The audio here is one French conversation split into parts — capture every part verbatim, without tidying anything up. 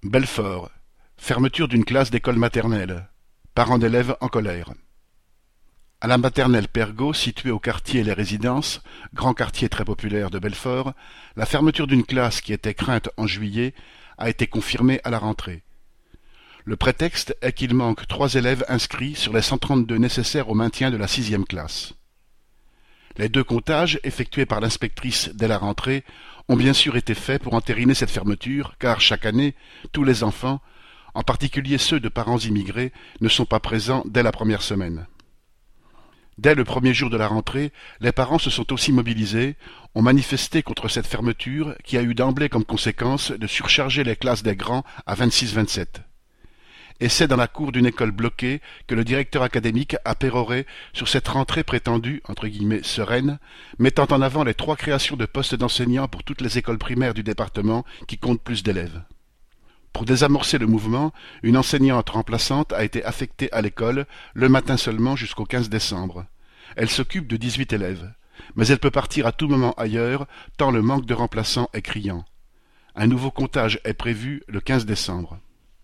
Belfort. Fermeture d'une classe d'école maternelle. Parents d'élèves en colère. À la maternelle Pergaud, située au quartier Les Résidences, grand quartier très populaire de Belfort, la fermeture d'une classe qui était crainte en juillet a été confirmée à la rentrée. Le prétexte est qu'il manque trois élèves inscrits sur les cent trente-deux nécessaires au maintien de la sixième classe. Les deux comptages, effectués par l'inspectrice dès la rentrée, ont bien sûr été faits pour entériner cette fermeture, car chaque année, tous les enfants, en particulier ceux de parents immigrés, ne sont pas présents dès la première semaine. Dès le premier jour de la rentrée, les parents se sont aussi mobilisés, ont manifesté contre cette fermeture qui a eu d'emblée comme conséquence de surcharger les classes des grands à vingt-six vingt-sept. Et c'est dans la cour d'une école bloquée que le directeur académique a péroré sur cette rentrée prétendue, entre guillemets, sereine, mettant en avant les trois créations de postes d'enseignants pour toutes les écoles primaires du département qui comptent plus d'élèves. Pour désamorcer le mouvement, une enseignante remplaçante a été affectée à l'école le matin seulement jusqu'au quinze décembre. Elle s'occupe de dix-huit élèves, mais elle peut partir à tout moment ailleurs, tant le manque de remplaçants est criant. Un nouveau comptage est prévu le quinze décembre.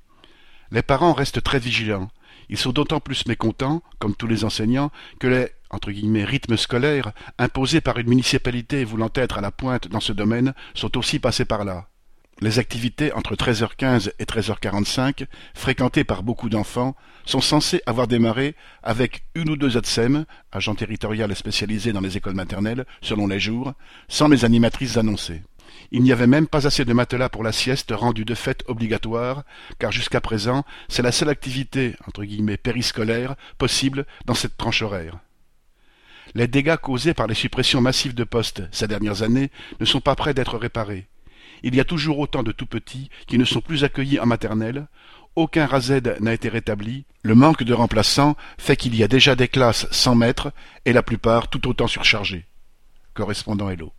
Les parents restent très vigilants. Ils sont d'autant plus mécontents, comme tous les enseignants, que les entre guillemets, rythmes scolaires imposés par une municipalité voulant être à la pointe dans ce domaine sont aussi passés par là. Les activités entre treize heures quinze et treize heures quarante-cinq, fréquentées par beaucoup d'enfants, sont censées avoir démarré avec une ou deux A T S E M, agents territoriaux spécialisés dans les écoles maternelles, selon les jours, sans les animatrices annoncées. Il n'y avait même pas assez de matelas pour la sieste rendue de fait obligatoire, car jusqu'à présent, c'est la seule activité, entre guillemets, périscolaire, possible dans cette tranche horaire. Les dégâts causés par les suppressions massives de postes ces dernières années ne sont pas près d'être réparés. Il y a toujours autant de tout-petits qui ne sont plus accueillis en maternelle, aucun R A Z n'a été rétabli, le manque de remplaçants fait qu'il y a déjà des classes sans maître et la plupart tout autant surchargées. Correspondant Hello.